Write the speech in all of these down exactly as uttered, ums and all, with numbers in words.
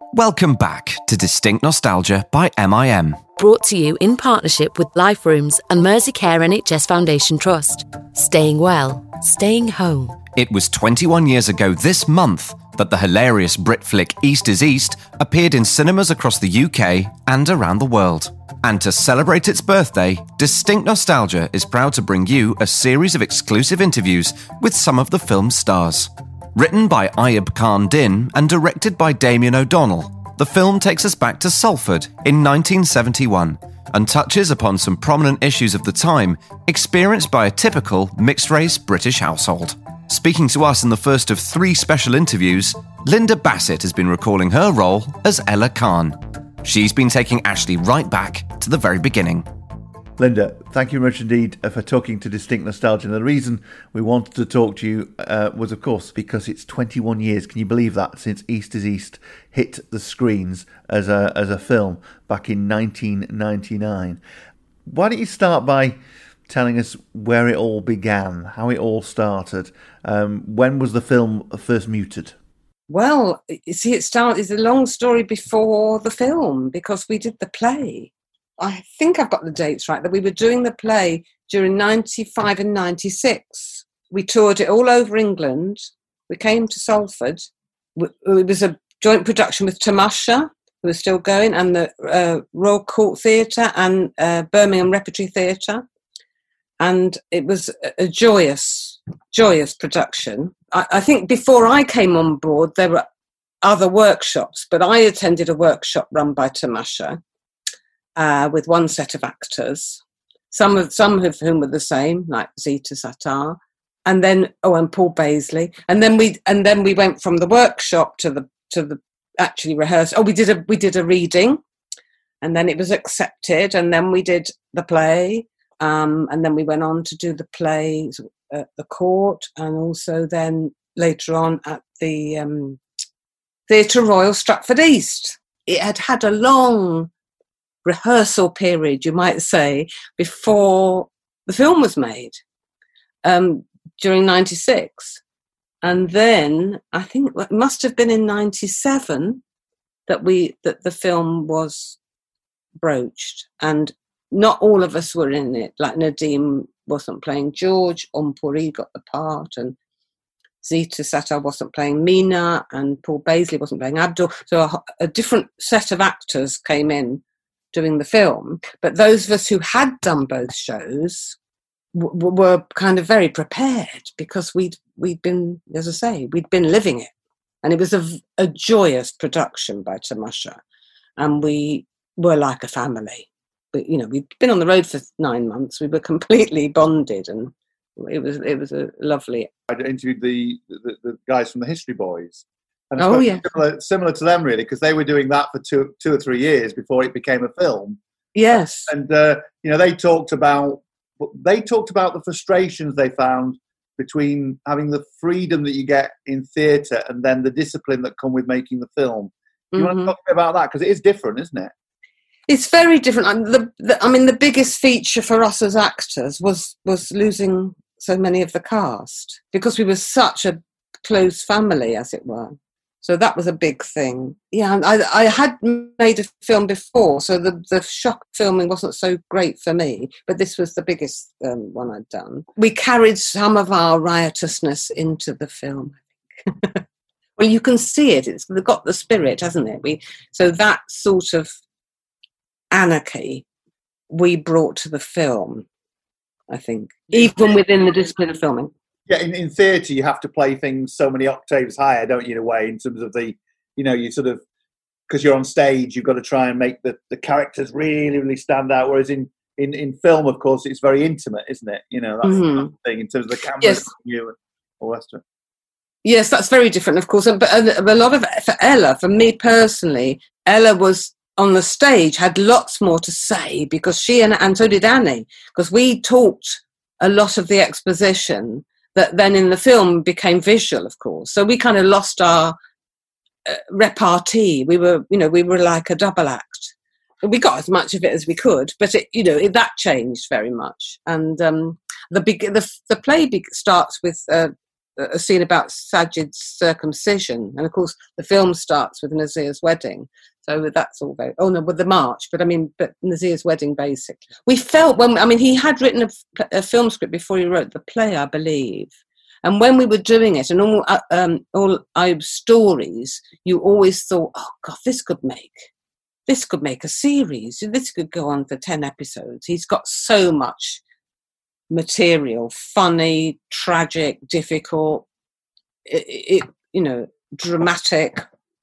Welcome back to Distinct Nostalgia by M I M. Brought to you in partnership with Life Rooms and Merseycare N H S Foundation Trust. Staying well, staying home. It was twenty-one years ago this month that the hilarious Brit flick East is East appeared in cinemas across the U K and around the world. And to celebrate its birthday, Distinct Nostalgia is proud to bring you a series of exclusive interviews with some of the film's stars. Written by Ayub Khan Din and directed by Damien O'Donnell, the film takes us back to Salford in nineteen seventy-one and touches upon some prominent issues of the time experienced by a typical mixed-race British household. Speaking to us in the first of three special interviews, Linda Bassett has been recalling her role as Ella Khan. She's been taking Ashley right back to the very beginning. Linda, thank you very much indeed for talking to Distinct Nostalgia. And the reason we wanted to talk to you uh, was, of course, because it's twenty-one years, can you believe that, since East is East hit the screens as a as a film back in nineteen ninety-nine. Why don't you start by telling us where it all began, how it all started? Um, when was the film first muted? Well, you see, it started, it's a long story before the film, because we did the play. I think I've got the dates right, that we were doing the play during ninety-five and ninety-six. We toured it all over England. We came to Salford. It was a joint production with Tamasha, who was still going, and the uh, Royal Court Theatre and uh, Birmingham Repertory Theatre. And it was a joyous, joyous production. I, I think before I came on board, there were other workshops, but I attended a workshop run by Tamasha uh, with one set of actors, some of some of whom were the same, like Zita Sattar, and then oh, and Paul Baisley, and then we and then we went from the workshop to the to the actually rehearsal. Oh, we did a we did a reading, and then it was accepted, and then we did the play. Um, and then we went on to do the plays at the court, and also then later on at the um, Theatre Royal Stratford East. It had had a long rehearsal period, you might say, before the film was made, um, during ninety-six. And then I think it must have been in ninety-seven that we that the film was broached, and not all of us were in it. Like Nadeem wasn't playing George, Ompuri got the part, and Zita Sattar wasn't playing Mina, and Paul Baisley wasn't playing Abdul. So a, a different set of actors came in doing the film. But those of us who had done both shows w- were kind of very prepared, because we'd we'd been, as I say, we'd been living it, and it was a, a joyous production by Tamasha, and we were like a family. But, you know, we'd been on the road for nine months. We were completely bonded, and it was it was a lovely. I interviewed the, the, the guys from the History Boys. And oh, yeah. Similar, similar to them, really, because they were doing that for two, two or three years before it became a film. Yes. And, uh, you know, they talked about they talked about the frustrations they found between having the freedom that you get in theatre and then the discipline that come with making the film. Do you mm-hmm. want to talk about that? Because it is different, isn't it? It's very different. I mean the, the, I mean, the biggest feature for us as actors was was losing so many of the cast, because we were such a close family, as it were. So that was a big thing. Yeah, I, I had made a film before, so the, the shock filming wasn't so great for me, but this was the biggest um, one I'd done. We carried some of our riotousness into the film. Well, you can see it. It's got the spirit, hasn't it? We So that sort of anarchy we brought to the film, I think, even within the discipline of filming. Yeah, in, in theatre you have to play things so many octaves higher, don't you, in a way, in terms of the, you know, you sort of, because you're on stage, you've got to try and make the, the characters really, really stand out, whereas in, in, in film, of course, it's very intimate, isn't it? You know, that's mm-hmm. the thing, in terms of the camera, yes. you and all the rest of it. Yes, that's very different, of course. But a lot of, for Ella, for me personally, Ella was on the stage, had lots more to say, because she and, and so did Annie, because we talked a lot of the exposition that then in the film became visual, of course. So we kind of lost our uh, repartee. We were, you know, we were like a double act. We got as much of it as we could, but it, you know, it, that changed very much. And um, the big, the the play be- starts with uh, a scene about Sajid's circumcision, and of course the film starts with Nazir's wedding. So that's all very, oh no, with the march, but I mean, but Nazir's wedding, basically. We felt when, I mean, he had written a, a film script before he wrote the play, I believe. And when we were doing it, and all, uh, um, all Ayub's stories, you always thought, oh God, this could make, this could make a series. This could go on for ten episodes. He's got so much material, funny, tragic, difficult, it, it, you know, dramatic,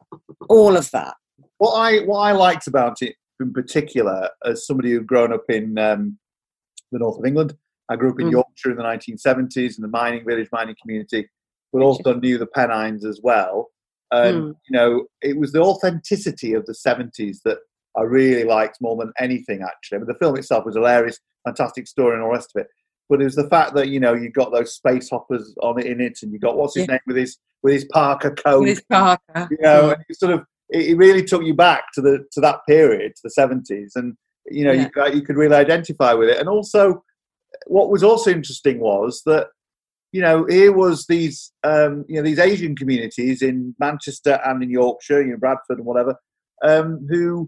all of that. What I what I liked about it in particular, as somebody who'd grown up in um, the north of England, I grew up in mm. Yorkshire in the nineteen seventies in the mining village, mining community, but also knew the Pennines as well. And mm. you know, it was the authenticity of the seventies that I really liked more than anything. Actually, I mean, the film itself was hilarious, fantastic story, and all the rest of it. But it was the fact that, you know, you got those space hoppers on it in it, and you got what's his yeah. name with his with his Parker coat, with his Parker, you know, yeah. and it sort of. It really took you back to the to that period, to the seventies, and you know yeah. you you could really identify with it. And also, what was also interesting was that you know here was these um, you know these Asian communities in Manchester and in Yorkshire, you know Bradford and whatever, um, who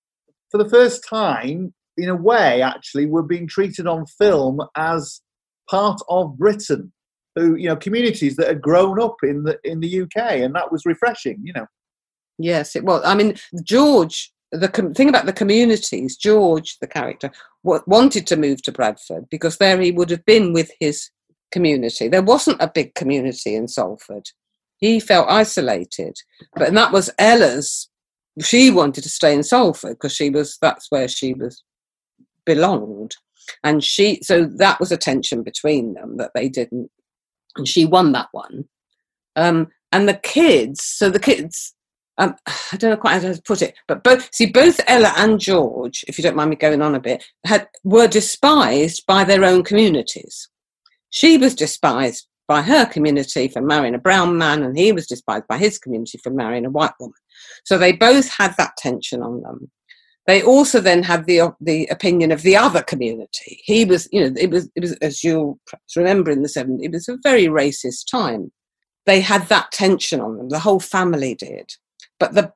for the first time, in a way, actually were being treated on film as part of Britain. Who you know communities that had grown up in the in the U K, and that was refreshing. You know. Yes, it was. I mean, George, the com- thing about the communities, George, the character, w- wanted to move to Bradford because there he would have been with his community. There wasn't a big community in Salford. He felt isolated. But and that was Ella's. She wanted to stay in Salford because she was, that's where she was belonged. And she, so that was a tension between them that they didn't, and she won that one. Um, and the kids, so the kids, Um, I don't know quite how to put it, but both see both Ella and George, if you don't mind me going on a bit, had were despised by their own communities. She was despised by her community for marrying a brown man, and he was despised by his community for marrying a white woman. So they both had that tension on them. They also then had the the opinion of the other community. He was, you know, it was it was as you'll perhaps remember in the seventies, it was a very racist time. They had that tension on them. The whole family did. But the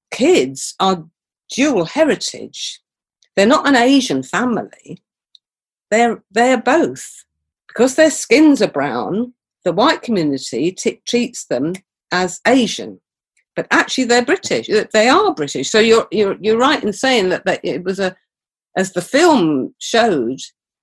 kids are dual heritage. They're not an Asian family. They're they're both. Because their skins are brown, the white community t- treats them as Asian. But actually they're British. They are British. So you're you're you're right in saying that, that it was a, as the film showed,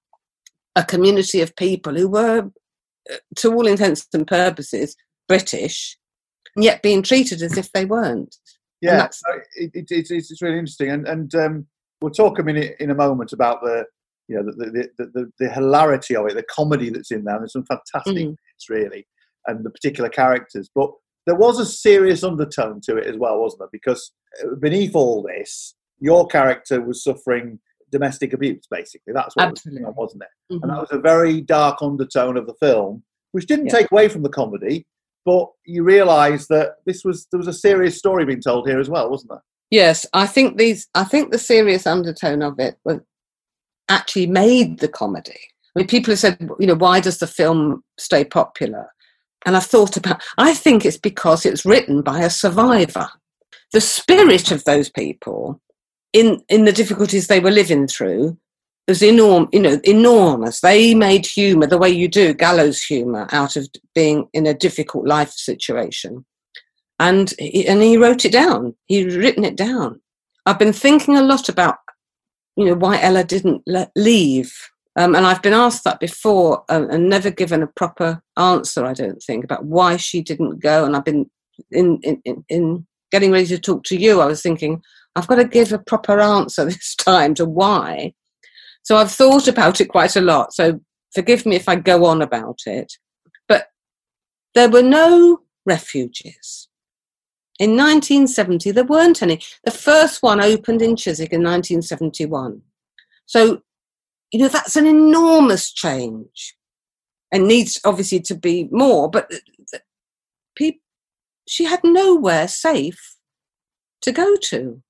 a community of people who were, to all intents and purposes, British, yet being treated as if they weren't. Yeah, it, it, it's it's really interesting, and and um, we'll talk a minute in a moment about the you know the the, the, the, the hilarity of it, the comedy that's in there. There's some fantastic mm. bits, really, and the particular characters. But there was a serious undertone to it as well, wasn't there? Because beneath all this, your character was suffering domestic abuse. Basically, that's what Absolutely. was going on, wasn't it? Mm-hmm. And that was a very dark undertone of the film, which didn't yeah. take away from the comedy. But you realise that this was there was a serious story being told here as well, wasn't there? Yes, I think these. I think the serious undertone of it was actually made the comedy. I mean, people have said, you know, why does the film stay popular? And I've thought about. I think it's because it's written by a survivor. The spirit of those people, in in the difficulties they were living through, was enormous. You know, enormous. They made humour the way you do gallows humour out of being in a difficult life situation, and he, and he wrote it down. He'd written it down. I've been thinking a lot about, you know, why Ella didn't let, leave, um, and I've been asked that before um, and never given a proper answer. I don't think about why she didn't go. And I've been in in in, in getting ready to talk to you. I was thinking I've got to give a proper answer this time to why. So I've thought about it quite a lot. So forgive me if I go on about it. But there were no refuges. In nineteen seventy, there weren't any. The first one opened in Chiswick in nineteen seventy-one. So, you know, that's an enormous change and needs obviously to be more. But people, she had nowhere safe to go to.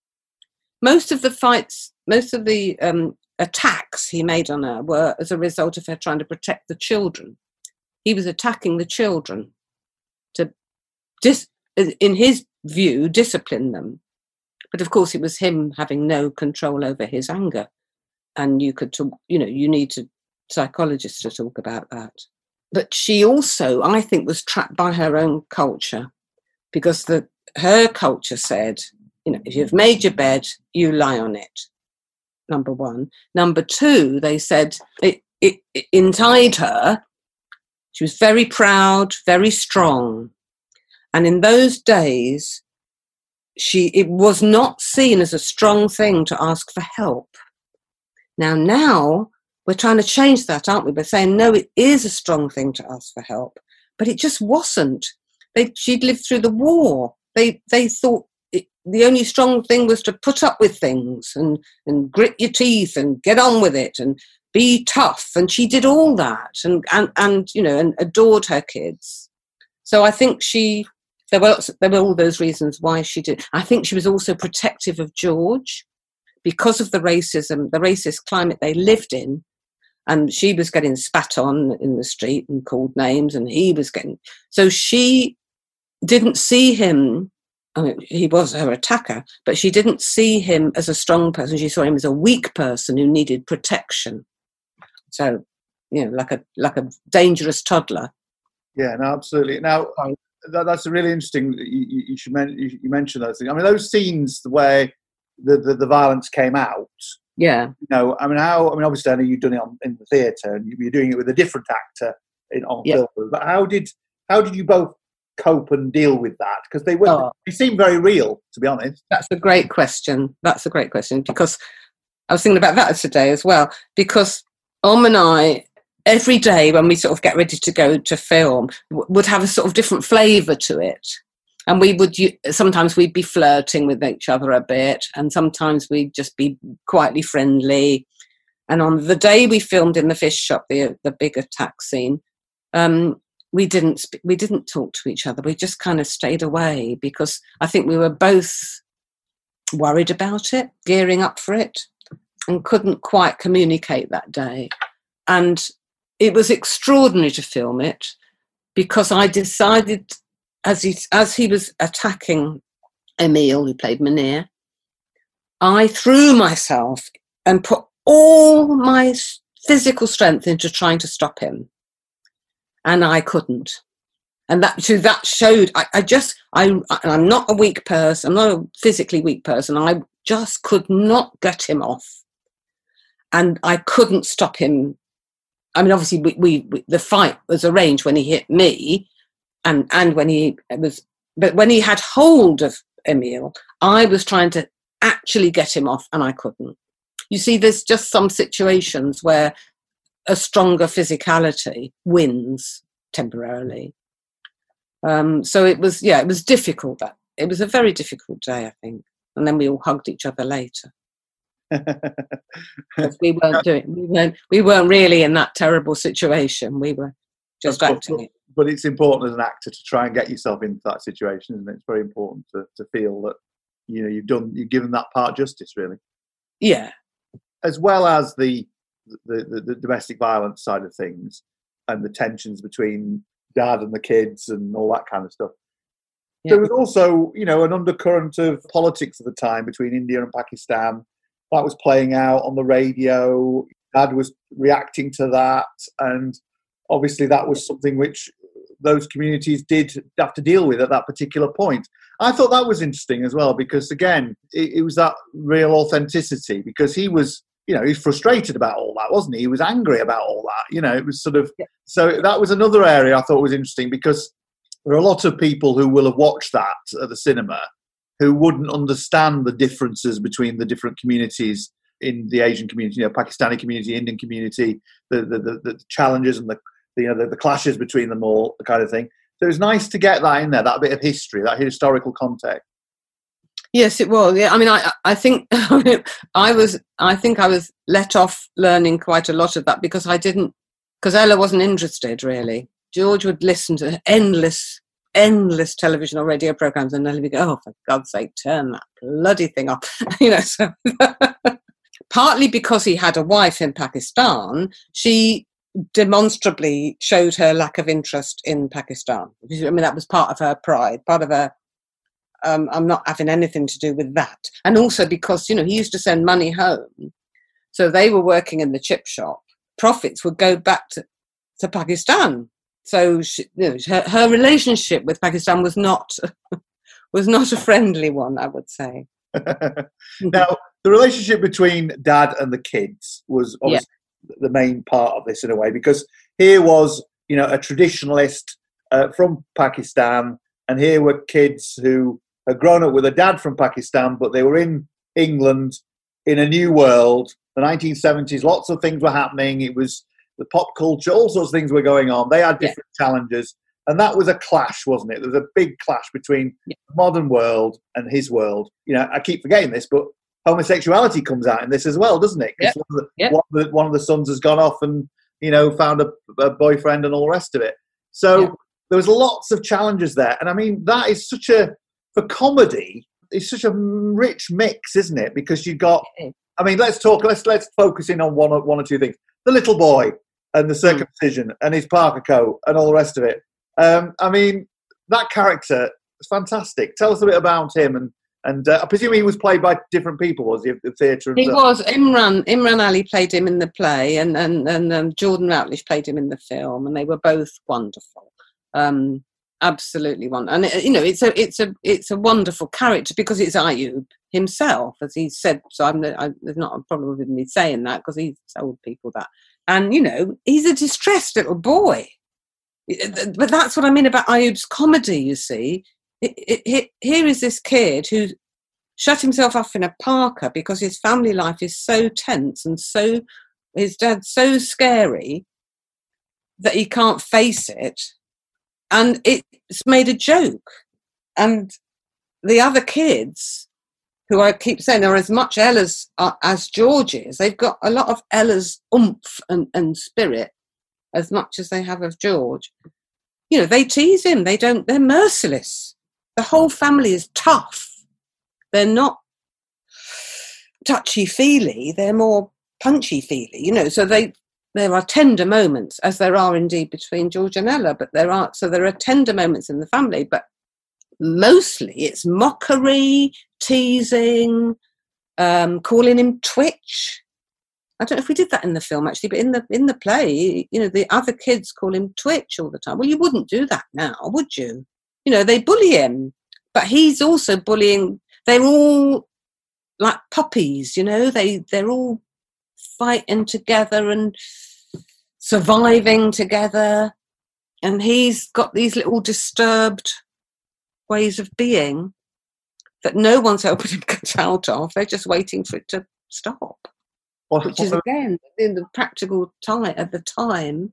Most of the fights, most of the um, attacks he made on her were as a result of her trying to protect the children. he was attacking the children to, dis, in his view, discipline them. But of course, it was him having no control over his anger. And you could talk, you know, you need to psychologists to talk about that. But she also, I think, was trapped by her own culture, because the her culture said, you know, if you've made your bed, you lie on it. Number one. Number two, they said it, it, it inside her, she was very proud, very strong. And in those days, she it was not seen as a strong thing to ask for help. Now, now we're trying to change that, aren't we? We're saying, no, it is a strong thing to ask for help. But it just wasn't. They, she'd lived through the war. They they thought it, the only strong thing was to put up with things and, and grit your teeth and get on with it and be tough. And she did all that and, and, and you know, and adored her kids. So I think she, there were, there were all those reasons why she did. I think she was also protective of George because of the racism, the racist climate they lived in. And she was getting spat on in the street and called names, and he was getting... So she didn't see him... I mean, he was her attacker, but she didn't see him as a strong person. She saw him as a weak person who needed protection. So, you know, like a like a dangerous toddler. Yeah, no, absolutely. Now, that, that's a really interesting... You, you, should men, you, you mentioned those things. I mean, those scenes where the, the, the violence came out... Yeah. You know, I mean, how, I mean, obviously, I know you've done it on, in the theatre and you're doing it with a different actor in, on yeah. film, but how did, how did you both cope and deal with that? Because they were, oh. they seem very real, to be honest. That's a great question. That's a great question, because I was thinking about that today as well, because Om and I, every day when we sort of get ready to go to film, w- would have a sort of different flavour to it. And we would, sometimes we'd be flirting with each other a bit, and sometimes we'd just be quietly friendly. And on the day we filmed in the fish shop, the the big attack scene, um, we didn't sp- we didn't talk to each other. We just kind of stayed away because I think we were both worried about it, gearing up for it, and couldn't quite communicate that day. And it was extraordinary to film it because I decided... As he, as he was attacking Emile, who played Munir, I threw myself and put all my physical strength into trying to stop him. And I couldn't. And that, so that showed, I, I just, I, I'm not a weak person, I'm not a physically weak person. I just could not get him off. And I couldn't stop him. I mean, obviously, we, we, we the fight was arranged when he hit me. And and when he was, but when he had hold of Emile, I was trying to actually get him off, and I couldn't. You see, there's just some situations where a stronger physicality wins temporarily. Um, so it was, yeah, it was difficult. That it was a very difficult day, I think. And then we all hugged each other later. Because we weren't doing, we weren't, we weren't really in that terrible situation. We were just acting it. But it's important as an actor to try and get yourself into that situation, isn't it? It's very important to, to feel that, you know, you've done, you've given that part justice, really. Yeah. As well as the the, the the domestic violence side of things and the tensions between dad and the kids and all that kind of stuff. Yeah. There was also, you know, an undercurrent of politics at the time between India and Pakistan. That was playing out on the radio. Dad was reacting to that, and obviously that was something which those communities did have to deal with at that particular point. I thought that was interesting as well, because again, it, it was that real authenticity, because he was, you know, he's frustrated about all that, wasn't he? He was angry about all that, you know, it was sort of, yeah. So that was another area I thought was interesting, because there are a lot of people who will have watched that at the cinema who wouldn't understand the differences between the different communities in the Asian community, you know, Pakistani community, Indian community, the the, the, the challenges and the, the you know the, the clashes between them all, the kind of thing. So it was nice to get that in there, that bit of history, that historical context. Yes, it was. Yeah, I mean, I I think I was I think I was let off learning quite a lot of that because I didn't because Ella wasn't interested really. George would listen to endless. endless television or radio programs, and Ella would go, "Oh, for God's sake, turn that bloody thing off," you know. So partly because he had a wife in Pakistan, she demonstrably showed her lack of interest in Pakistan. I mean, that was part of her pride, part of her, um, I'm not having anything to do with that. And also because, you know, he used to send money home. So they were working in the chip shop. Profits would go back to, to Pakistan. So she, you know, her, her relationship with Pakistan was not was not a friendly one, I would say. Now, the relationship between Dad and the kids was obviously yeah. the main part of this in a way, because here was, you know, a traditionalist uh, from Pakistan, and here were kids who had grown up with a dad from Pakistan, but they were in England in a new world. The nineteen seventies, lots of things were happening. It was the pop culture, all sorts of things were going on. They had different yeah. challenges. And that was a clash, wasn't it? There was a big clash between yeah. the modern world and his world. You know, I keep forgetting this, but homosexuality comes out in this as well, doesn't it? Because yep. one, yep. one, of the, one of the sons has gone off and, you know, found a, a boyfriend and all the rest of it. So yep. there was lots of challenges there. And I mean, that is such a, for comedy, it's such a rich mix, isn't it? Because you got, I mean, let's talk, let's let's focus in on one or, one or two things. The little boy and the circumcision mm. and his Parker coat and all the rest of it. Um, I mean, that character is fantastic. Tell us a bit about him, and and uh, I presume he was played by different people, was he? The theatre. He was. Imran Imran Ali played him in the play, and and and um, Jordan Routledge played him in the film, and they were both wonderful. Um, absolutely wonderful. And it, you know, it's a it's a it's a wonderful character because it's Ayub himself, as he said. So I'm, I, there's not a problem with me saying that because he's told people that. And you know, he's a distressed little boy. But that's what I mean about Ayub's comedy, you see. It, it, it, here is this kid who shut himself off in a Parker because his family life is so tense and so, his dad's so scary that he can't face it. And it's made a joke. And the other kids, who I keep saying are as much Ella's uh, as George's, they've got a lot of Ella's oomph and, and spirit, as much as they have of George. You know, they tease him. They don't, they're merciless. The whole family is tough. They're not touchy-feely. They're more punchy-feely, you know. So they, there are tender moments, as there are indeed between George and Ella, but there are, so there are tender moments in the family, but mostly it's mockery, teasing, um, calling him Twitch. I don't know if we did that in the film, actually, but in the in the play, you know, the other kids call him Twitch all the time. Well, you wouldn't do that now, would you? You know, they bully him, but he's also bullying. They're all like puppies, you know. They they're all fighting together and surviving together, and he's got these little disturbed ways of being that no one's helping him get out of. They're just waiting for it to stop. Which is, again, in the practical time at the time.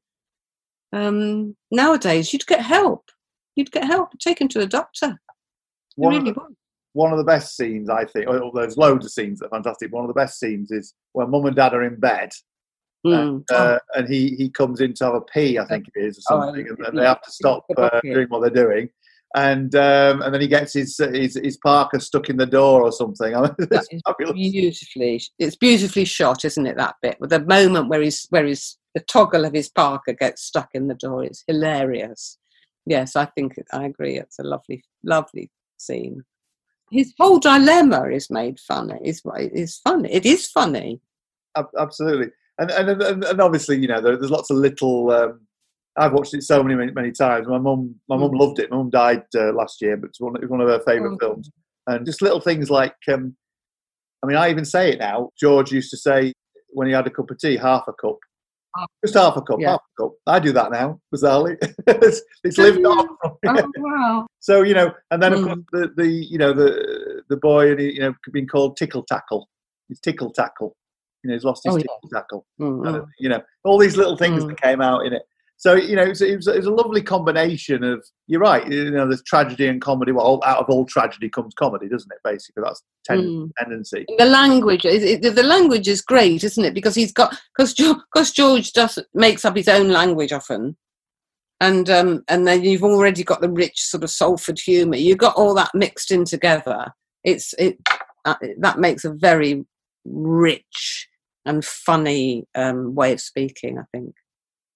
Um, nowadays, you'd get help. You'd get help. Take him to a doctor. One, really of the, one of the best scenes, I think, oh, there's loads of scenes that are fantastic. One of the best scenes is when Mum and Dad are in bed, mm. and, uh, oh. and he, he comes in to have a pee, I think it is, or something, oh, and, and they have to stop uh, doing what they're doing. And um, and then he gets his, his his Parker stuck in the door or something. I mean, it's fabulous. Beautifully, it's beautifully shot, isn't it? That bit with the moment where he's where he's the toggle of his Parker gets stuck in the door. It's hilarious. Yes, I think I agree. It's a lovely, lovely scene. His whole dilemma is made funny. Is is funny. It is funny. Absolutely, and and and obviously, you know, there's lots of little. Um, I've watched it so many, many, many times. My mum, my mum loved it. My mum died uh, last year, but it's one, it was one of her favourite oh. films. And just little things like, um, I mean, I even say it now. George used to say when he had a cup of tea, half a cup, oh. just half a cup, yeah. half a cup. I do that now, bizarrely. it's, it's lived on. Oh wow! So you know, and then of mm. course the, the you know the the boy, and he, you know, being called Tickle Tackle. He's Tickle Tackle. You know, he's lost his oh, Tickle yeah. Tackle. Mm-hmm. And, you know, all these little things mm. that came out in it. So, you know, it was, it, was, it was a lovely combination of, you're right, you know, there's tragedy and comedy. Well, out of all tragedy comes comedy, doesn't it, basically? That's ten- mm. tendency. The language, it, it, the language is great, isn't it? Because he's got, because George, George does, makes up his own language often. And um, and then you've already got the rich sort of Salford humour. You've got all that mixed in together. It's it uh, that makes a very rich and funny um, way of speaking, I think.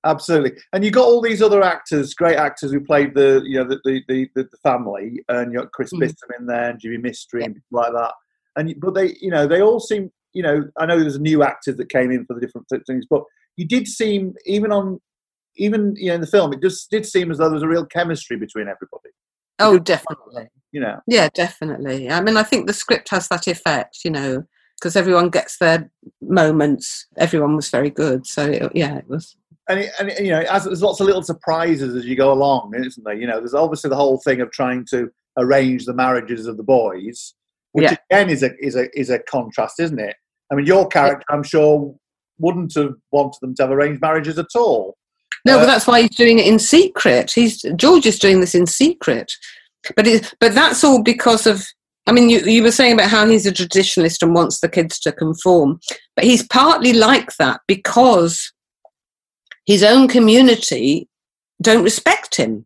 Absolutely. And you got all these other actors, great actors who played the, you know, the the the, the family, and you got Chris mm. Bissell in there and Jimmy Mystery yeah. and people like that. And but they, you know, they all seem, you know, I know there's new actors that came in for the different things, but you did seem, even on, even you know, in the film, it just did seem as though there was a real chemistry between everybody. Oh, definitely. You know. Yeah, definitely. I mean, I think the script has that effect, you know, because everyone gets their moments. Everyone was very good, so it, yeah, it was. And, it, and it, you know, as, there's lots of little surprises as you go along, isn't there? You know, there's obviously the whole thing of trying to arrange the marriages of the boys, which yeah. again is a is a is a contrast, isn't it? I mean, your character, I'm sure, wouldn't have wanted them to have arranged marriages at all. No, uh, but that's why he's doing it in secret. He's George is doing this in secret, but it, but that's all because of. I mean, you you were saying about how he's a traditionalist and wants the kids to conform, but he's partly like that because his own community don't respect him.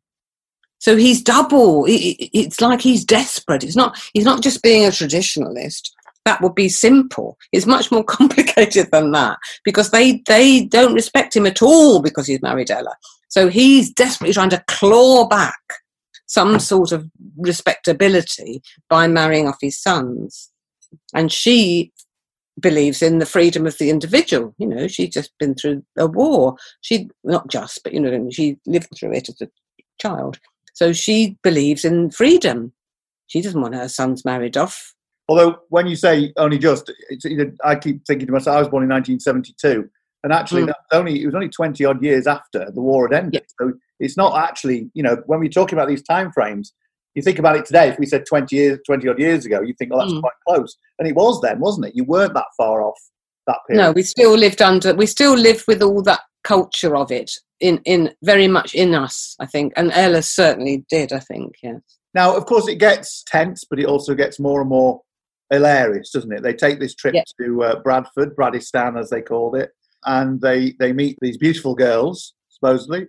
So he's double. It's like he's desperate. It's not. He's not just being a traditionalist. That would be simple. It's much more complicated than that because they they don't respect him at all because he's married Ella. So he's desperately trying to claw back some sort of respectability by marrying off his sons. And she believes in the freedom of the individual. You know, she's just been through a war. She, not just, but, you know, she lived through it as a child. So she believes in freedom. She doesn't want her sons married off. Although, when you say only just, it's, you know, I keep thinking to myself, I was born in nineteen seventy-two, and actually, mm. that's only it was only twenty odd years after the war had ended. Yeah. So it's not actually, you know, when we're talking about these time frames, you think about it today. If we said twenty years, twenty odd years ago, you think, oh, that's mm. quite close, and it was then, wasn't it? You weren't that far off that period. No, we still lived under. We still lived with all that culture of it in in very much in us, I think, and Ella certainly did. I think, yes. Now, of course, it gets tense, but it also gets more and more hilarious, doesn't it? They take this trip yeah. to uh, Bradford, Bradistan as they called it, and they they meet these beautiful girls, supposedly,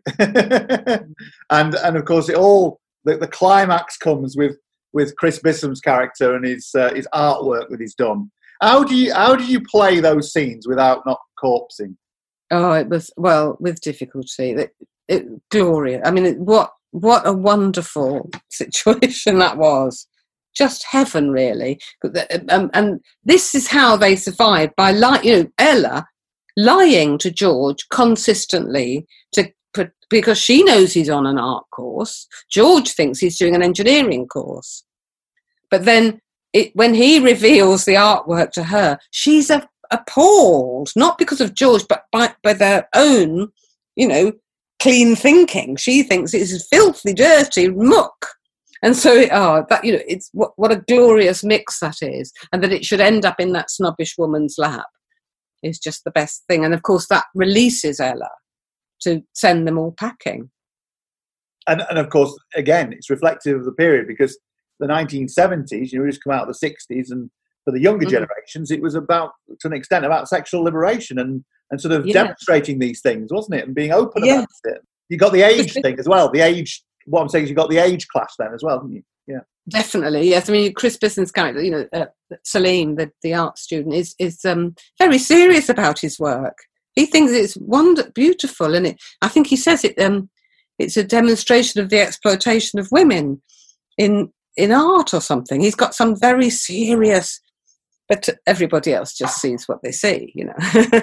and and of course it all the, the climax comes with with Chris Bissom's character and his uh, his artwork that he's done. How do you how do you play those scenes without not corpsing? Oh, it was well with difficulty. It, it glorious. I mean, it, what what a wonderful situation that was. Just heaven, really. Um, and this is how they survived by, li- you know, Ella lying to George consistently to put, because she knows he's on an art course. George thinks he's doing an engineering course. But then it, when he reveals the artwork to her, she's a, appalled, not because of George, but by, by their own, you know, clean thinking. She thinks it's filthy, dirty muck. And so, oh, that, you know, it's what, what a glorious mix that is. And that it should end up in that snobbish woman's lap is just the best thing. And of course, that releases Ella to send them all packing. And, and of course, again, it's reflective of the period because the nineteen seventies, you know, we just come out of the sixties, and for the younger mm-hmm. generations, it was about, to an extent, about sexual liberation and, and sort of yeah. demonstrating these things, wasn't it? And being open yeah. about it. You got the age thing as well, the age. What I'm saying is you got the age clash then as well, haven't you? Yeah, definitely. Yes, I mean Chris Bisson's character, you know, uh, Salim, the, the art student, is is um, very serious about his work. He thinks it's wonder beautiful, and it. I think he says it. Um, it's a demonstration of the exploitation of women in in art or something. He's got some very serious, but everybody else just sees what they see, you know.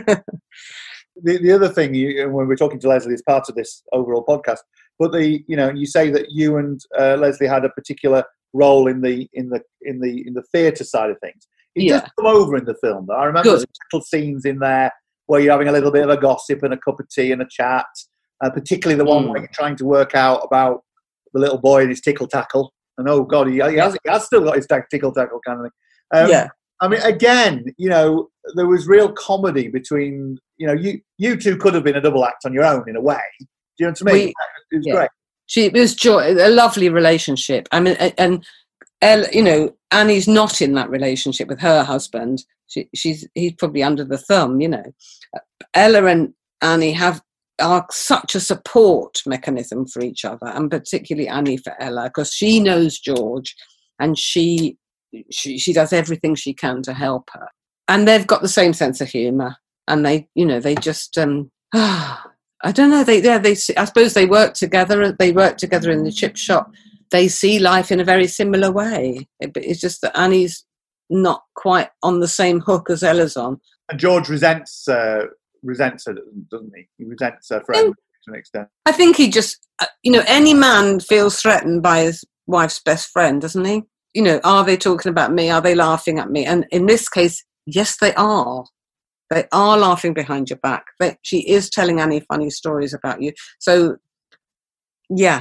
the the other thing, you, when we're talking to Leslie, as part of this overall podcast. But the you know you say that you and uh, Leslie had a particular role in the in the in the in the theatre side of things. It yeah. does come over in the film, though. I remember Good. little scenes in there where you're having a little bit of a gossip and a cup of tea and a chat. Uh, particularly the one mm. where you're trying to work out about the little boy and his tickle tackle. And oh God, he, he has he has still got his tickle tackle kind of thing. Um, yeah. I mean, again, you know, there was real comedy between you know you you two could have been a double act on your own in a way. Do you know what I mean? We, it was yeah. great. She it was joy, a lovely relationship. I mean, and Ella, you know, Annie's not in that relationship with her husband. She, she's he's probably under the thumb, you know. Ella and Annie have are such a support mechanism for each other, and particularly Annie for Ella, because she knows George, and she she she does everything she can to help her. And they've got the same sense of humour, and they, you know, they just um. I don't know. They, yeah, they. I suppose they work together. They work together in the chip shop. They see life in a very similar way. It, it's just that Annie's not quite on the same hook as Ella's on. And George resents uh, resents her, doesn't he? He resents her friend to an extent. I think he just, you know, any man feels threatened by his wife's best friend, doesn't he? You know, are they talking about me? Are they laughing at me? And in this case, yes, they are. They are laughing behind your back. They, she is telling Annie funny stories about you. So, yeah.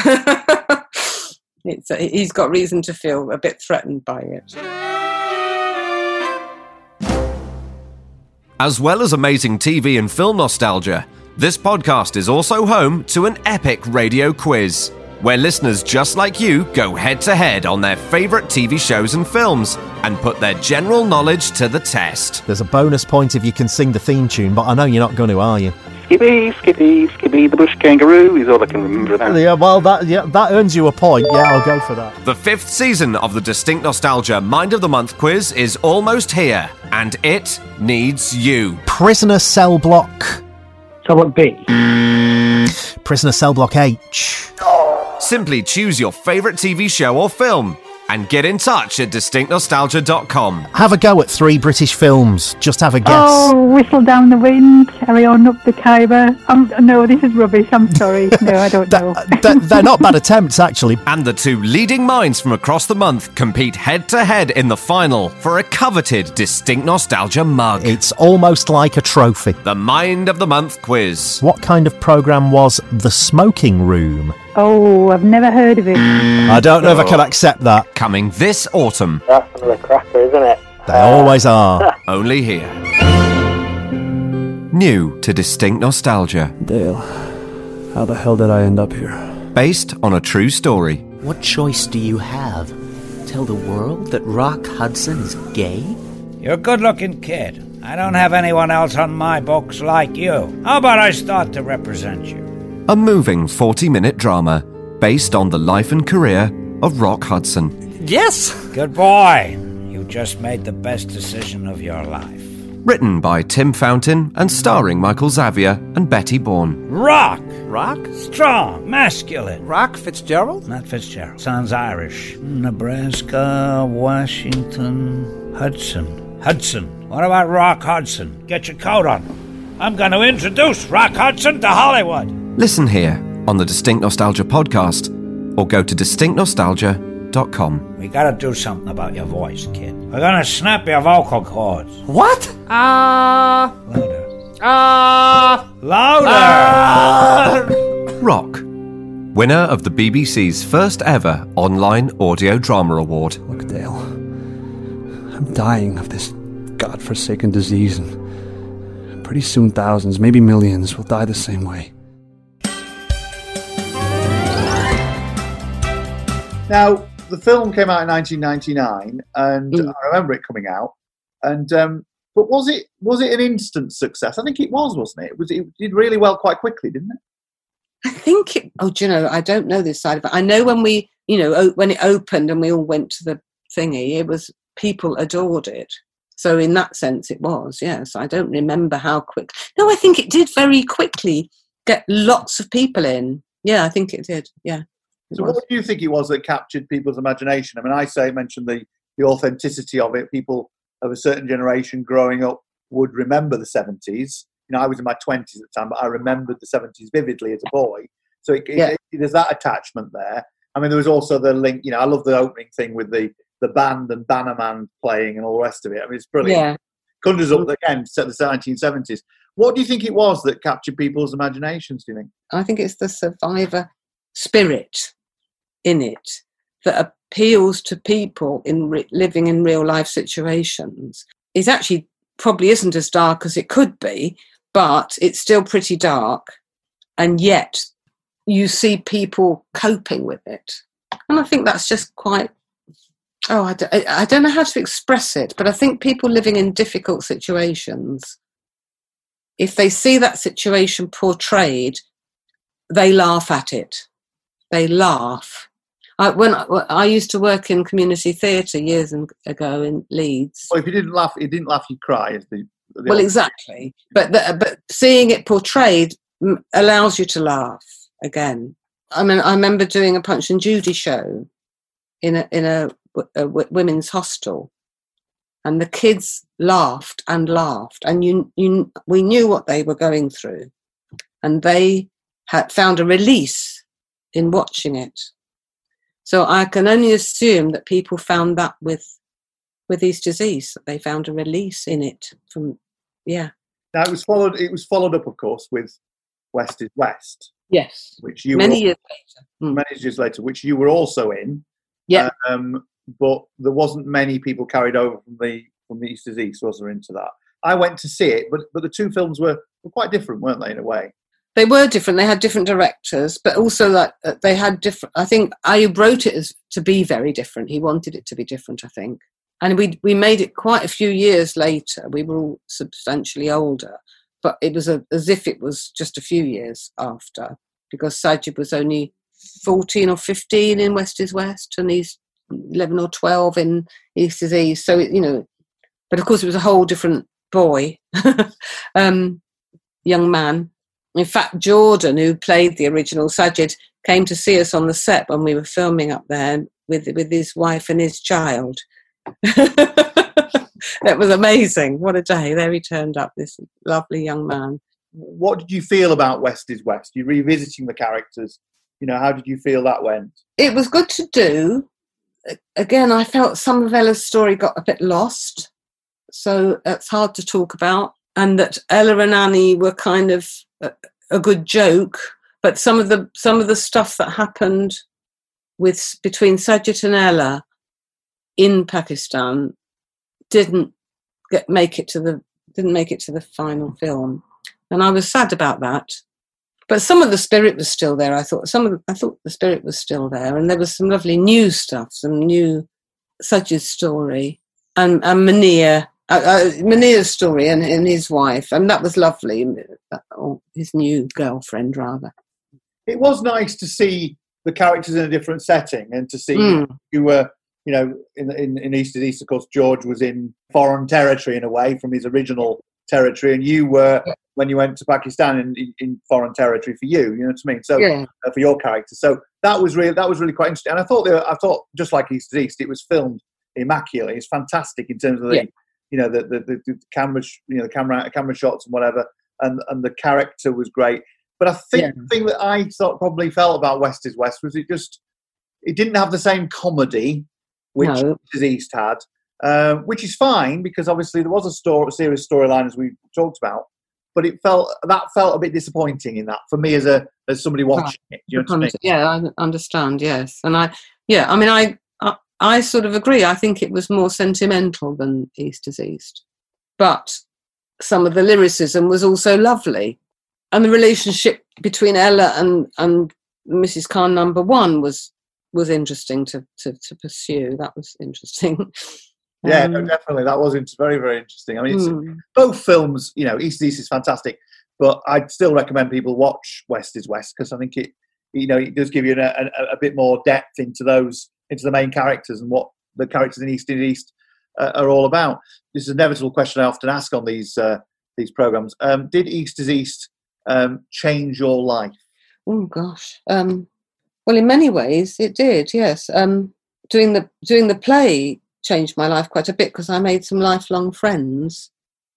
it's, uh, he's got reason to feel a bit threatened by it. As well as amazing T V and film nostalgia, this podcast is also home to an epic radio quiz, where listeners just like you go head-to-head on their favourite T V shows and films and put their general knowledge to the test. There's a bonus point if you can sing the theme tune, but I know you're not going to, are you? Skippy, Skippy, Skippy the bush kangaroo is all I can remember that. Yeah, well, that yeah, that earns you a point. Yeah, I'll go for that. The fifth season of the Distinct Nostalgia Mind of the Month quiz is almost here, and it needs you. Prisoner Cell Block. Cell Block B. Prisoner Cell Block H. Simply choose your favourite T V show or film and get in touch at distinct nostalgia dot com. Have a go at three British films. Just have a guess. Oh, Whistle Down the Wind, Carry On Up the Khyber. Um, no, this is rubbish. I'm sorry. No, I don't know. they're, they're not bad attempts, actually. And the two leading minds from across the month compete head-to-head in the final for a coveted Distinct Nostalgia mug. It's almost like a trophy. The Mind of the Month quiz. What kind of programme was The Smoking Room? Oh, I've never heard of it. I don't know if I can accept that. Coming this autumn. That's another cracker, isn't it? They uh, always are. Only here. New to Distinct Nostalgia. Dale, how the hell did I end up here? Based on a true story. What choice do you have? Tell the world that Rock Hudson is gay? You're a good-looking kid. I don't have anyone else on my books like you. How about I start to represent you? A moving forty-minute drama based on the life and career of Rock Hudson. Yes! Good boy. You just made the best decision of your life. Written by Tim Fountain and starring Michael Xavier and Betty Bourne. Rock! Rock? Strong, masculine. Rock Fitzgerald? Not Fitzgerald. Sounds Irish. Nebraska, Washington, Hudson. Hudson. What about Rock Hudson? Get your coat on. I'm going to introduce Rock Hudson to Hollywood. Listen here on the Distinct Nostalgia podcast or go to distinct nostalgia dot com. We gotta do something about your voice, kid. We're gonna snap your vocal cords. What? Ah. Uh, Louder. Ah. Uh, Louder. Uh, Rock. Winner of the B B C's first ever online audio drama award. Look, Dale, I'm dying of this godforsaken disease, and pretty soon thousands, maybe millions, will die the same way. Now, the film came out in nineteen ninety-nine, and Mm. I remember it coming out. And um, but was it was it an instant success? I think it was, wasn't it? It was. It did really well quite quickly, didn't it? I think it, oh, do you know, I don't know this side of it. I know when we, you know, o- when it opened and we all went to the thingy, it was, people adored it. So in that sense it was, yes. I don't remember how quick. No, I think it did very quickly get lots of people in. Yeah, I think it did, yeah. So what do you think it was that captured people's imagination? I mean, I say, mentioned the, the authenticity of it. People of a certain generation growing up would remember the seventies. You know, I was in my twenties at the time, but I remembered the seventies vividly as a boy. So it, Yeah. it, it, there's that attachment there. I mean, there was also the link, you know, I love the opening thing with the, the band and Bannerman playing and all the rest of it. I mean, it's brilliant. Yeah. Conjures up, again, set the nineteen seventies. What do you think it was that captured people's imaginations, do you think? I think it's the survivor spirit in it that appeals to people in re- living in real life situations. It actually probably isn't as dark as it could be, but it's still pretty dark, and yet you see people coping with it. And I think that's just quite, oh, I don't, I don't know how to express it, but I think people living in difficult situations, if they see that situation portrayed, they laugh at it. They laugh. I, when I, I used to work in community theatre years ago in Leeds. Well, if you didn't laugh, you didn't laugh, you cry. Is the, the Well, exactly. But the, but seeing it portrayed m- allows you to laugh again. I mean, I remember doing a Punch and Judy show in a in a, a, a women's hostel, and the kids laughed and laughed, and you you we knew what they were going through, and they had found a release in watching it. So I can only assume that people found that with with Easter's East, that they found a release in it from, yeah. Now it was followed. It was followed up, of course, with West is West. Yes, which you many were, years later. Mm. Many years later, which you were also in. Yeah. Um, but there wasn't many people carried over from the from the Easter's East, was there, into that? I went to see it, but but the two films were, were quite different, weren't they, in a way? They were different. They had different directors, but also that uh, they had different. I think Ayub wrote it as to be very different. He wanted it to be different, I think. And we we made it quite a few years later. We were all substantially older, but it was a, as if it was just a few years after, because Sajid was only fourteen or fifteen in West is West, and he's eleven or twelve in East is East. So, you know, but of course it was a whole different boy, um, young man. In fact, Jordan, who played the original Sajid, came to see us on the set when we were filming up there with with his wife and his child. That was amazing. What a day. There he turned up, this lovely young man. What did you feel about West is West? You revisiting the characters, you know, how did you feel that went? It was good to do. Again, I felt some of Ella's story got a bit lost, so it's hard to talk about. And that Ella and Annie were kind of a, a good joke, but some of the some of the stuff that happened with between Sajid and Ella in Pakistan didn't get make it to the didn't make it to the final film, and I was sad about that. But some of the spirit was still there. I thought some of the, I thought the spirit was still there, and there was some lovely new stuff, some new Sajid's story and and Munir. Uh, uh, Munir's story and, and his wife, and that was lovely, or his new girlfriend, rather. It was nice to see the characters in a different setting, and to see Mm. you were, you know, in in, in East is East, of course, George was in foreign territory in a way from his original territory, and you were, yeah. when you went to Pakistan, in, in, in foreign territory for you, you know what I mean? So yeah. uh, for your character, so that was really that was really quite interesting. And I thought they were, I thought just like East is East, it was filmed immaculately. It's fantastic in terms of the. Yeah. You know, the, the the the camera, you know, the camera camera shots and whatever, and and the character was great. But I think yeah. the thing that I thought probably felt about West is West was it just it didn't have the same comedy which no. East is East had, uh, which is fine because obviously there was a story, a serious storyline as we talked about. But it felt that felt a bit disappointing in that for me as a as somebody watching right. it. Do you know what I mean? Yeah, I understand. Yes, and I yeah, I mean I. I I sort of agree. I think it was more sentimental than East is East. But some of the lyricism was also lovely. And the relationship between Ella and, and Missus Khan number one was was interesting to, to, to pursue. That was interesting. Yeah, um, no, definitely. That was very, very interesting. I mean, it's, mm. both films, you know, East is East is fantastic. But I'd still recommend people watch West is West because I think it, you know, it does give you a, a, a bit more depth into those into the main characters and what the characters in East is East uh, are all about. This is an inevitable question I often ask on these uh, these programs. Um, did East is East um, change your life? Oh gosh. Um, well, in many ways, it did. Yes. Um, doing the doing the play changed my life quite a bit because I made some lifelong friends.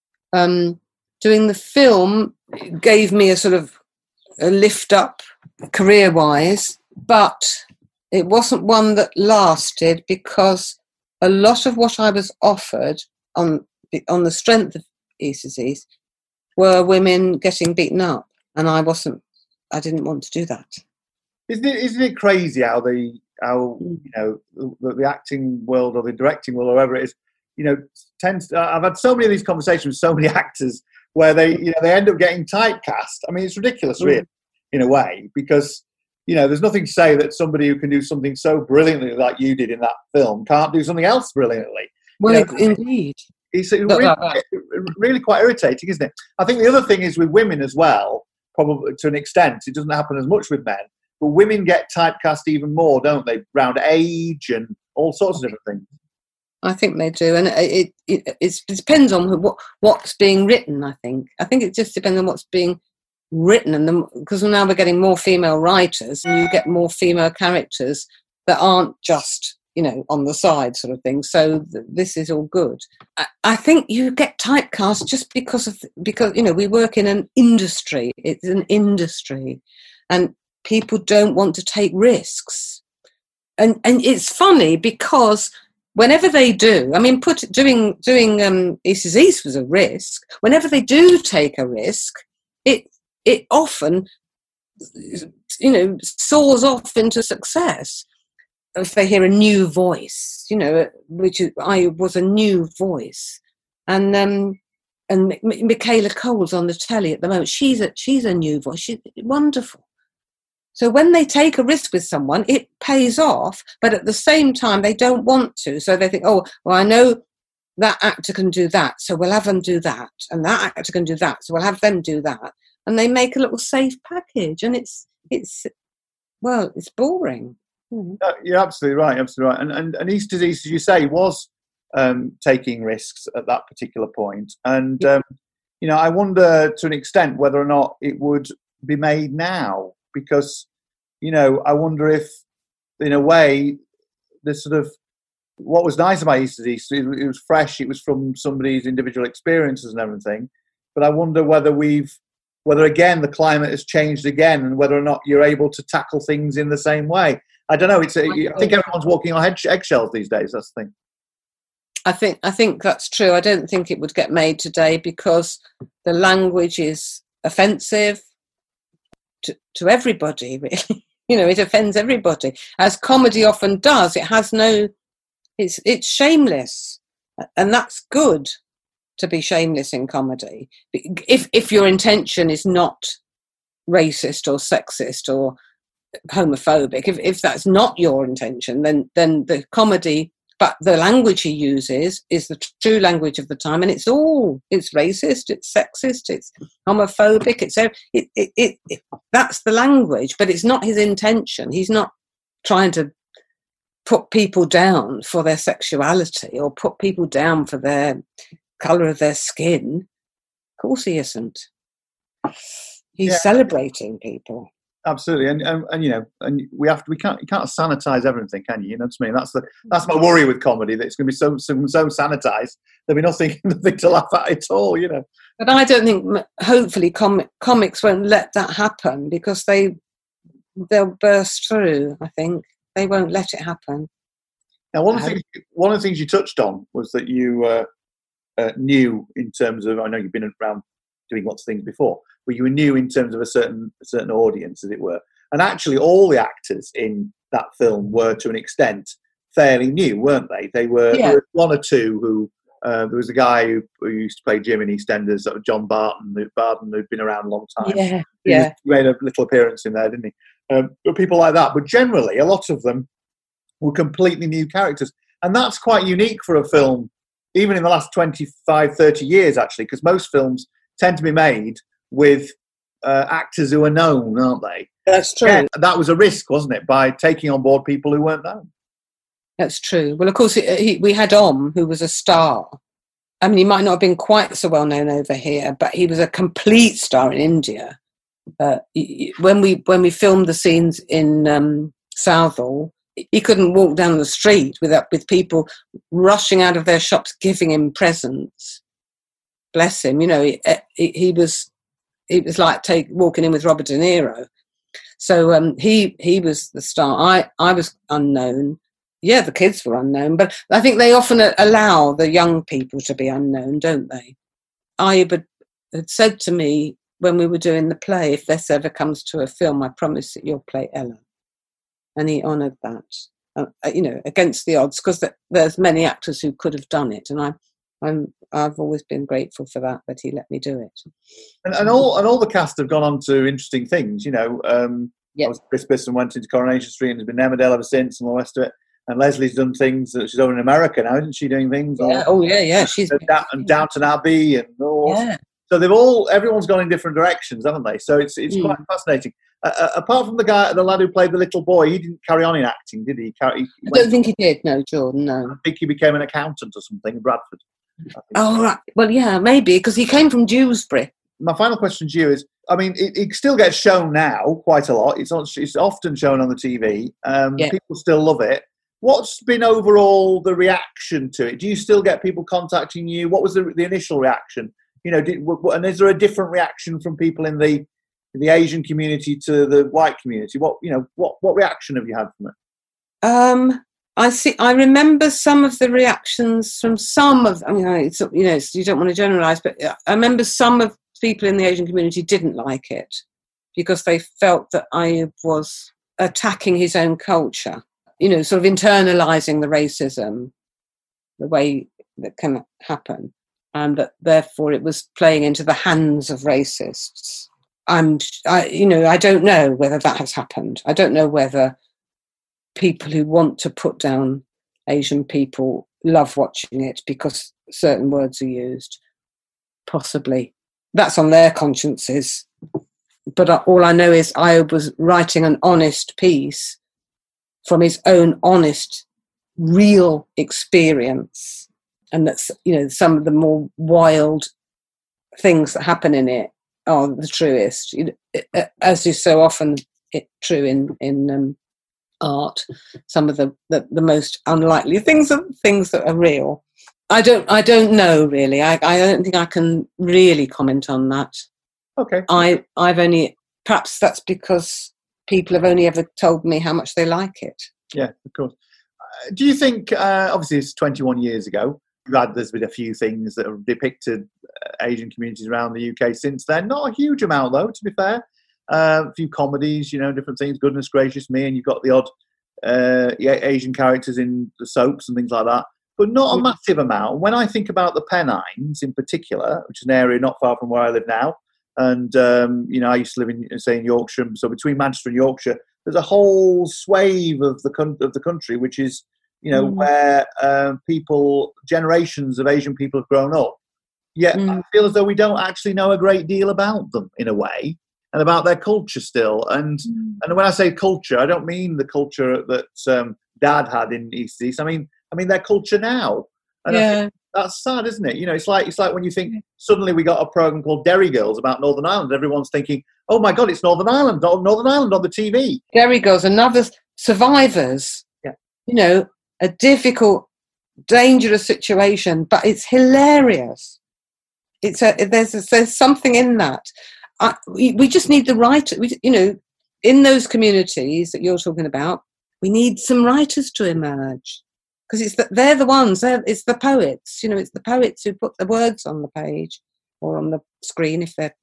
Um, doing the film gave me a sort of a lift up career-wise, but it wasn't one that lasted because a lot of what I was offered on on the strength of East is East were women getting beaten up, and I wasn't. I didn't want to do that. Isn't it? Isn't it crazy how the how you know the, the acting world or the directing world, or whatever it is, you know, tends. I've had so many of these conversations with so many actors where they you know they end up getting typecast. I mean, it's ridiculous, really, mm. in a way, because. You know, there's nothing to say that somebody who can do something so brilliantly like you did in that film can't do something else brilliantly. Well, you know, indeed. It's really, really quite irritating, isn't it? I think the other thing is with women as well, probably to an extent, it doesn't happen as much with men, but women get typecast even more, don't they? Around age and all sorts of different things. I think they do, and it it, it, it depends on what what's being written. I think I think it just depends on what's being written, and because now we're getting more female writers, and you get more female characters that aren't just, you know, on the side sort of thing. So th- this is all good. I, I think you get typecast just because of because you know we work in an industry. It's an industry, and people don't want to take risks. And and it's funny because whenever they do, I mean, put doing doing um, East is East was a risk. Whenever they do take a risk, it it often, you know, soars off into success. If they hear a new voice, you know, which is, I was a new voice, and um, and M- Michaela Cole's on the telly at the moment. She's a she's a new voice. She's wonderful. So when they take a risk with someone, it pays off, but at the same time they don't want to. So they think, oh, well, I know that actor can do that, so we'll have them do that, and that actor can do that, so we'll have them do that, and they make a little safe package, and it's it's well, it's boring. Mm. Uh, you're absolutely right, absolutely right. And and, and East is East, as you say, was um, taking risks at that particular point. And um, you know, I wonder to an extent whether or not it would be made now, because you know, I wonder if, in a way, the sort of what was nice about East is East, it, it was fresh. It was from somebody's individual experiences and everything. But I wonder whether we've whether again the climate has changed again, and whether or not you're able to tackle things in the same way. I don't know. It's a, I think everyone's walking on eggshells these days. That's the thing. I think I think that's true. I don't think it would get made today because the language is offensive to, to everybody, really. You know, it offends everybody, as comedy often does. It has no, it's it's shameless, and that's good to be shameless in comedy. If if your intention is not racist or sexist or homophobic, if if that's not your intention, then then the comedy, but the language he uses is the true language of the time, and it's all it's racist, it's sexist, it's homophobic, it's it it, it, it that's the language, but it's not his intention. He's not trying to put people down for their sexuality or put people down for their colour of their skin. Of course he isn't. He's yeah. celebrating people. Absolutely, and, and and you know, and we have to. We can't. You can't sanitize everything, can you? You know what I mean? That's the that's my worry with comedy. That it's going to be so so, so sanitized. There'll be nothing nothing to laugh at at all. You know. But I don't think. Hopefully, com- comics won't let that happen because they they'll burst through. I think they won't let it happen. Now, one of the things one of the things you touched on was that you uh, uh, knew in terms of. I know you've been around doing lots of things before, but you were new in terms of a certain a certain audience, as it were. And actually, all the actors in that film were, to an extent, fairly new, weren't they? They were, yeah. There were one or two who. Uh, there was a guy who, who used to play Jim in EastEnders, sort of John Barton, Barton, who'd been around a long time. Yeah, he yeah. He made a little appearance in there, didn't he? Um, but people like that. But generally, a lot of them were completely new characters, and that's quite unique for a film, even in the last twenty-five, thirty years, actually, because most films tend to be made with uh, actors who are known, aren't they? That's true. Yeah, that was a risk, wasn't it, by taking on board people who weren't known? That's true. Well, of course, he, he, we had Om, who was a star. I mean, he might not have been quite so well known over here, but he was a complete star in India. Uh, he, when we when we filmed the scenes in um, Southall, he couldn't walk down the street without with people rushing out of their shops, giving him presents. Bless him, you know, he, he, he was he was like take, walking in with Robert De Niro. So um, he he was the star. I, I was unknown. Yeah, the kids were unknown, but I think they often allow the young people to be unknown, don't they? Ayub had said to me when we were doing the play, if this ever comes to a film, I promise that you'll play Ella. And he honoured that, uh, you know, against the odds, because there's many actors who could have done it, and I I'm, I've always been grateful for that, that he let me do it. And, and all and all the cast have gone on to interesting things, you know. Um, yep. Chris Bisson went into Coronation Street and has been Emmerdale ever since, and all the rest of it. And Leslie's done things. That she's over in America now, isn't she? Doing things. Yeah. Oh yeah, yeah. She's and, da- and Downton Abbey and all. Yeah. So they've all everyone's gone in different directions, haven't they? So it's it's mm. quite fascinating. Uh, apart from the guy, the lad who played the little boy, he didn't carry on in acting, did he? he, he I don't think he did. No, Jordan. No. I think he became an accountant or something in Bradford. Oh, right. Well, yeah, maybe, because he came from Dewsbury. my final question to you is, I mean, it, it still gets shown now quite a lot. It's, it's often shown on the T V. Um, yeah. People still love it. What's been overall the reaction to it? Do you still get people contacting you? What was the, the initial reaction? You know, did, and is there a different reaction from people in the in the Asian community to the white community? What you know, what what reaction have you had from it? Um, I see. I remember some of the reactions from some of. I mean, it's, you know, you don't want to generalise, but I remember some of people in the Asian community didn't like it because they felt that I was attacking his own culture. You know, sort of internalising the racism, the way that can happen, and that therefore it was playing into the hands of racists. And I, you know, I don't know whether that has happened. I don't know whether people who want to put down Asian people love watching it because certain words are used. Possibly. That's on their consciences. But all I know is I was writing an honest piece from his own honest, real experience. And that's, you know, some of the more wild things that happen in it are the truest. You know, as is so often it, true in, in um, art, some of the, the, the most unlikely things are things that are real. I don't I don't know really. I, I don't think I can really comment on that. Okay. I I've only perhaps that's because people have only ever told me how much they like it. Yeah, of course. Uh, do you think, uh, obviously it's twenty-one years ago, had, there's been a few things that have depicted uh, Asian communities around the U K since then. Not a huge amount, though, to be fair. Uh, a few comedies, you know, different things. Goodness Gracious Me, and you've got the odd uh, Asian characters in the soaps and things like that. But not a massive amount. When I think about the Pennines in particular, which is an area not far from where I live now, and, um, you know, I used to live in, say, in Yorkshire. So between Manchester and Yorkshire, there's a whole swathe of the con- of the country, which is, you know, mm. where uh, people, generations of Asian people have grown up. Yet mm. I feel as though we don't actually know a great deal about them in a way, and about their culture still. And mm. and when I say culture, I don't mean the culture that um, Dad had in East East. I mean, I mean their culture now. And yeah. I think that's sad, isn't it? You know, it's like it's like when you think suddenly we got a program called Derry Girls about Northern Ireland. Everyone's thinking, "Oh my God, it's Northern Ireland! Northern Ireland on the T V." Derry Girls, another survivors. Yeah. You know, a difficult, dangerous situation, but it's hilarious. It's a there's a, there's something in that. I, we we just need the writer. We, you know, in those communities that you're talking about, we need some writers to emerge. Because it's the, they're the ones, they're, it's the poets, you know, it's the poets who put the words on the page or on the screen if they're,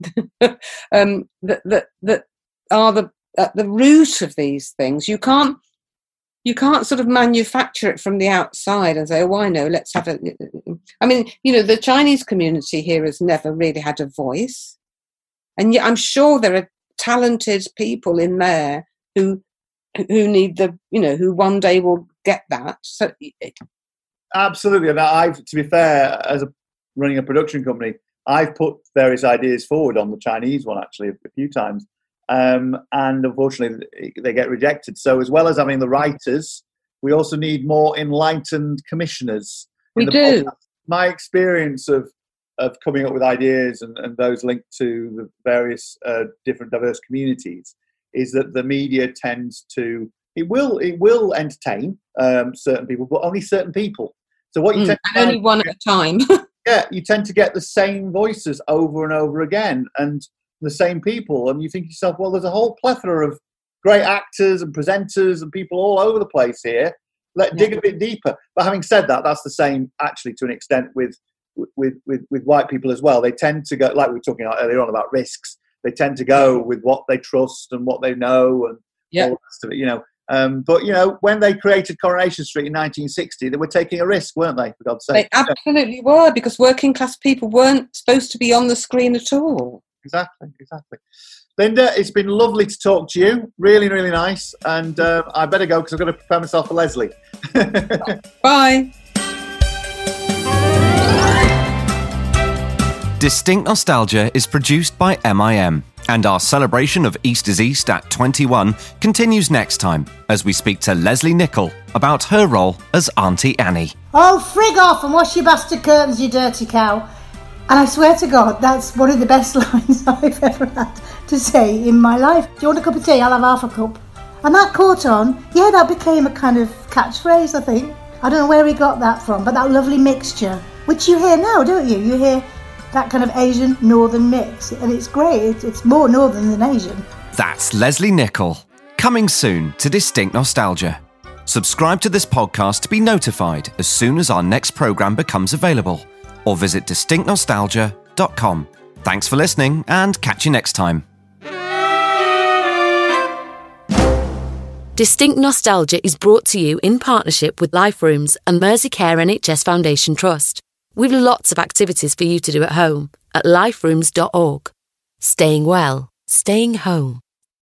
um, that, that, that are the, at the root of these things. You can't, you can't sort of manufacture it from the outside and say, oh, I know, let's have a, I mean, you know, the Chinese community here has never really had a voice. And yet I'm sure there are talented people in there who, who need the, you know, who one day will get that. So absolutely. And I've, to be fair, as a running a production company, I've put various ideas forward on the Chinese one actually a few times, um, and unfortunately they get rejected. So as well as having the writers, we also need more enlightened commissioners. We do. Podcast. My experience of of coming up with ideas and, and those linked to the various uh, different diverse communities is that the media tends to, it will it will entertain um, certain people, but only certain people. So what you mm, tend to only one at a time. Yeah, you tend to get the same voices over and over again, and the same people, and you think to yourself, well, there's a whole plethora of great actors and presenters and people all over the place here. Let yeah. dig a bit deeper. But having said that, that's the same actually to an extent with with with with white people as well. They tend to go, like we were talking about earlier on about risks. They tend to go with what they trust and what they know and yeah. all the rest of it, you know. Um, but, you know, when they created Coronation Street in nineteen sixty, they were taking a risk, weren't they, for God's sake? They absolutely were, because working class people weren't supposed to be on the screen at all. Exactly, exactly. Linda, it's been lovely to talk to you. Really, really nice. And uh, I better go because I've got to prepare myself for Leslie. Bye. Distinct Nostalgia is produced by M I M, and our celebration of East is East at twenty-one continues next time as we speak to Leslie Nichol about her role as Auntie Annie. Oh, frig off and wash your bastard curtains, you dirty cow. And I swear to God, that's one of the best lines I've ever had to say in my life. Do you want a cup of tea? I'll have half a cup. And that caught on. Yeah, that became a kind of catchphrase, I think. I don't know where he got that from, but that lovely mixture, which you hear now, don't you? You hear that kind of Asian northern mix, and it's great. It's more northern than Asian. That's Leslie Nichol, coming soon to Distinct Nostalgia. Subscribe to this podcast to be notified as soon as our next programme becomes available, or visit distinct nostalgia dot com. Thanks for listening, and catch you next time. Distinct Nostalgia is brought to you in partnership with Life Rooms and Merseycare N H S Foundation Trust. We've lots of activities for you to do at home at life rooms dot org. Staying well, staying home.